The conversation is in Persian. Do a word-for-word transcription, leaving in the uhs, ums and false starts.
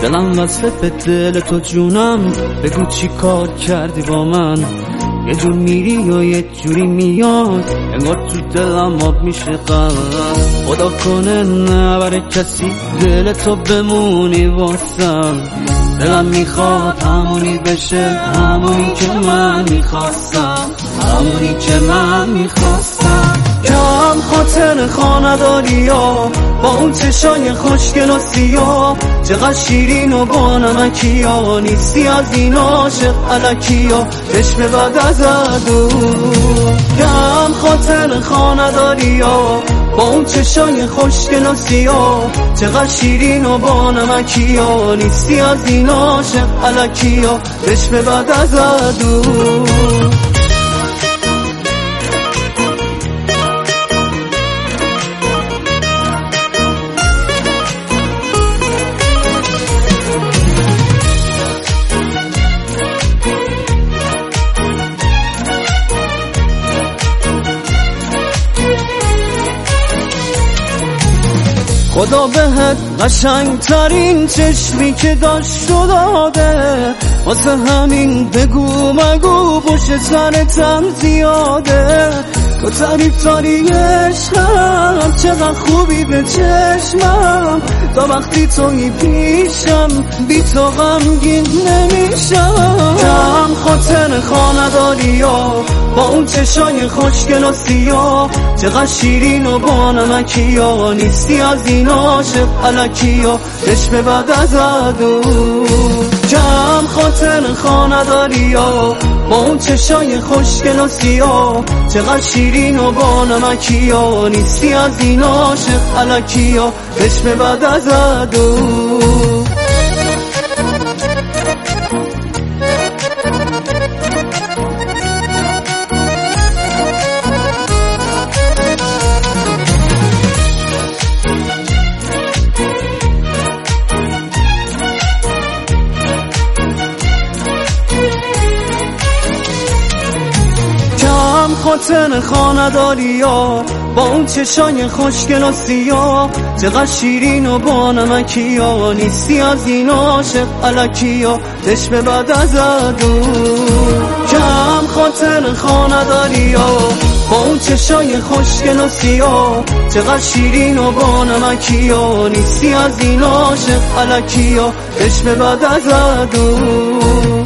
دلم وصله به دل تو جونم، بگو چی کار کردی با من؟ یه جور میری و یه جوری میاد، انگار تو دلم آب میشه قلب. خدا کنه نبره کسی دل تو بمونی واسم. دلم میخواد همونی بشه، همونی که من میخواستم، همونی که من میخواستم. کم خاطر خانداری ها با اون چشای خوشگل و سیاه، چقدر شیرین و با نمکی ها، نیستی از این عاشق الکی ها، چشم بد از عدو. کم خاطر خانداری ها با اون چشای خوشگل و سیاه، چقدر شیرین و با نمکی ها، نیستی از این عاشق الکی ها، چشم بد از عدو. خدا بهت قشنگترین چشمی که داشت و داده، واسه همین بگو مگو پشت سرتم زیاده. تو تعریف داری عشقم، چقدر خوبی به چشمم، تا وقتی تویی پیشم بی تو غمگین نمیشم. کم خاطر خانداری ها با اون چشای خوشگل و سیاه، چقدر شیرین و با نمکی ها، نیستی از این عاشق الکی ها، چشم بد از عدو. کم خاطر خانداری ها با اون چشای خوشگل و سیاه، چقدر شیرین و با نمکی ها، نیستی از این عاشق الکی ها، چشم بد از عدو. خاطر خانداری ها با اون چشای خوشگل و سیاه، چقدر شیرین و با نمکی ها، نیستی از این عاشق الکی ها، چشم بد از عدو. کم خاطر خانداری ها با اون چشای خوشگل و سیاه، چقدر شیرین و با نمکی ها، نیستی از این عاشق الکی ها، چشم بد از عدو.